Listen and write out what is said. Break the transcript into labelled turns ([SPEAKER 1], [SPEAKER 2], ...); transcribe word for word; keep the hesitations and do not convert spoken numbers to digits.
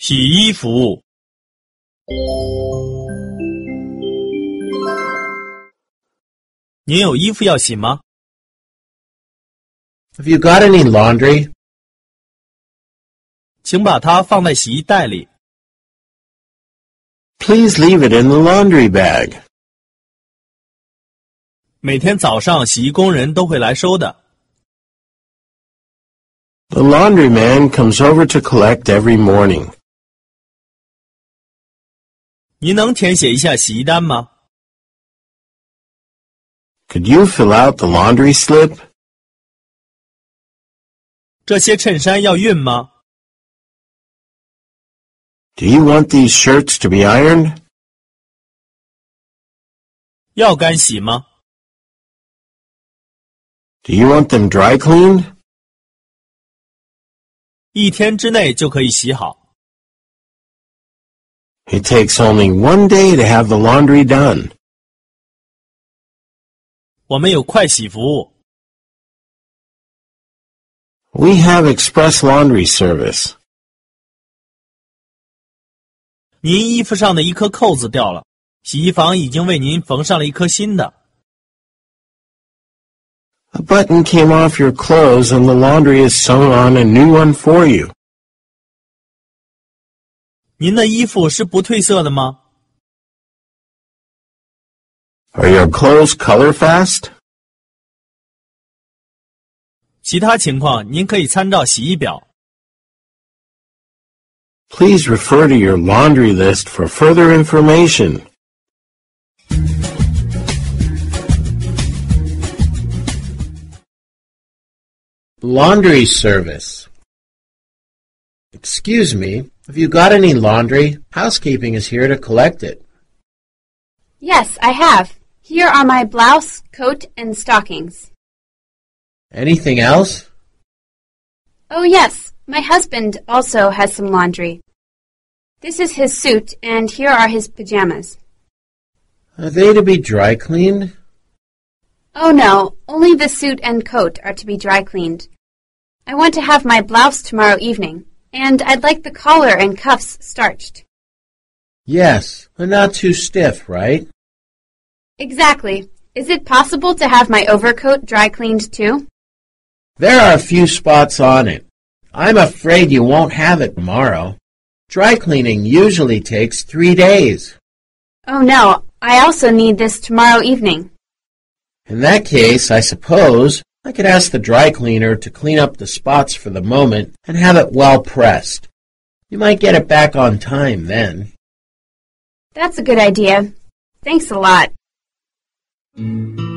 [SPEAKER 1] 洗衣服。您有衣服要洗吗？
[SPEAKER 2] Have you got any laundry?
[SPEAKER 1] 请把它放在洗衣袋里。
[SPEAKER 2] Please leave it in the laundry bag.
[SPEAKER 1] 每天早上洗衣工人都会来收的。
[SPEAKER 2] The laundryman comes over to collect every morning.
[SPEAKER 1] 您能填写一下洗衣单吗？
[SPEAKER 2] Could you fill out the laundry slip?
[SPEAKER 1] 这些衬衫要熨吗？
[SPEAKER 2] Do you want these shirts to be ironed?
[SPEAKER 1] 要干洗吗？
[SPEAKER 2] Do you want them dry cleaned?
[SPEAKER 1] 一天之内就可以洗好。
[SPEAKER 2] It takes only one day to have the laundry done.
[SPEAKER 1] 我们有快洗服务。
[SPEAKER 2] We have express laundry service.
[SPEAKER 1] 您衣服上的一颗扣子掉了，洗衣房已经为您缝上了一颗新的。
[SPEAKER 2] A button came off your clothes and the laundry has sewn on a new one for you.
[SPEAKER 1] 您的衣服是不褪色的吗？
[SPEAKER 2] Are your clothes color fast?
[SPEAKER 1] 其他情况您可以参照洗衣表。
[SPEAKER 2] Please refer to your laundry list for further information. Laundry service. Excuse me, have you got any laundry? Housekeeping is here to collect it.
[SPEAKER 3] Yes, I have. Here are my blouse, coat, and stockings.
[SPEAKER 2] Anything else?
[SPEAKER 3] Oh, yes. My husband also has some laundry. This is his suit, and here are his pajamas.
[SPEAKER 2] Are they to be dry cleaned?
[SPEAKER 3] Oh, no. Only the suit and coat are to be dry cleaned. I want to have my blouse tomorrow evening, and I'd like the collar and cuffs starched.
[SPEAKER 2] Yes, but not too stiff, right?
[SPEAKER 3] Exactly. Is it possible to have my overcoat dry cleaned too?
[SPEAKER 2] There are a few spots on it. I'm afraid you won't have it tomorrow. Dry cleaning usually takes three days.
[SPEAKER 3] Oh, no. I also need this tomorrow evening.
[SPEAKER 2] In that case, I suppose I could ask the dry cleaner to clean up the spots for the moment and have it well pressed. You might get it back on time then.
[SPEAKER 3] That's a good idea. Thanks a lot.